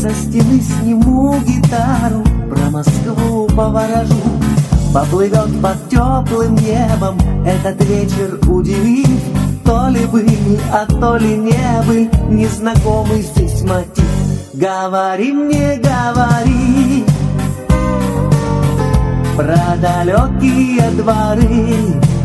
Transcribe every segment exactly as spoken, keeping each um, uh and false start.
Со стены сниму гитару, про Москву поворожу. Поплывет под теплым небом этот вечер, удивив. То ли были, а то ли не был незнакомый здесь мотив. Говори мне, говори про далекие дворы,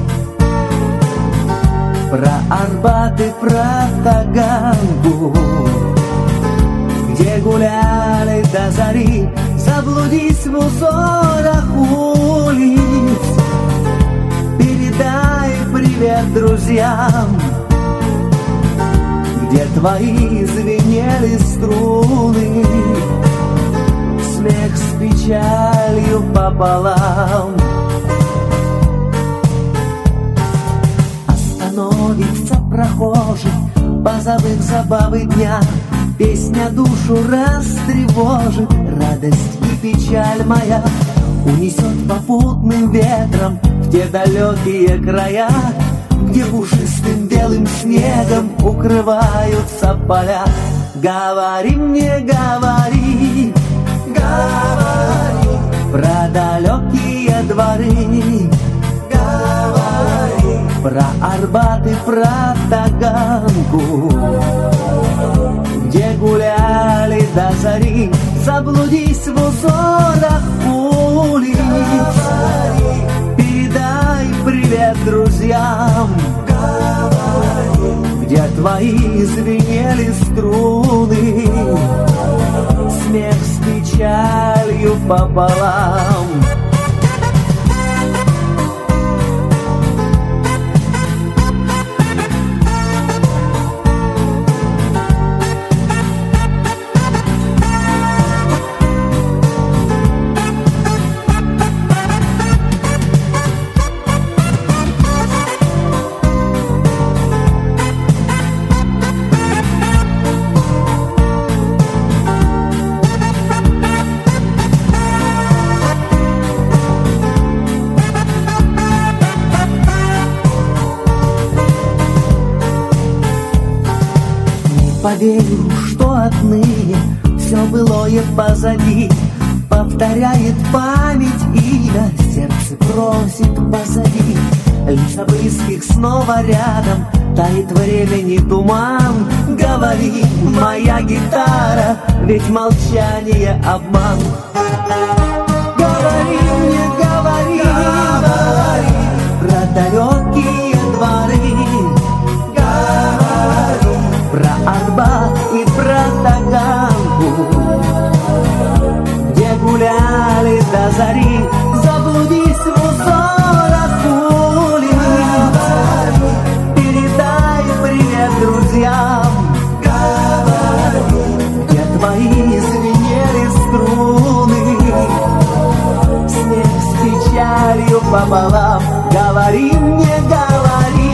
про Арбат и про Таганку, где гуляли до зари, заблудись в узорах улиц. Передай привет друзьям, где твои звенели струны, смех с печалью пополам. Остановится прохожий, позабыв забавы дня, песня душу растревожит, радость и печаль моя унесет попутным ветром в те далекие края, где пушистым белым снегом укрываются поля. Говори мне, говори, говори про далекие дворы, говори про Арбат и про Таганку, где гуляли до зари, заблудись в узорах улиц. Передай привет друзьям, где твои звенели струны, смех с печалью пополам. Поверю, что отныне все былое позади, повторяет память имя, сердце просит позови. Лица близких снова рядом, тает времени туман. Говори, моя гитара, ведь молчание обман. Говори мне, говори, говори про далекие дворы, говори про Арбат и про Таганку, где гуляли до зари, заблудись в узорах улиц. Передай привет друзьям, где твои звенели струны, смех с печалью пополам. Говори мне, говори,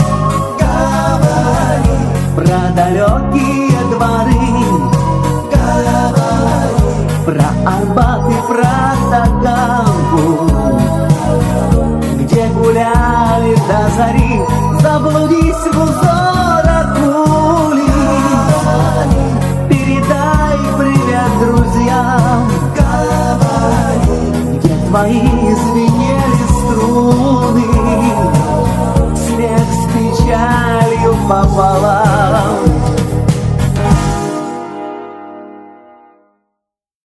говори про далекие дворы, говори про Арбат и про Таганку, где гуляли до зари, заблудись в узорах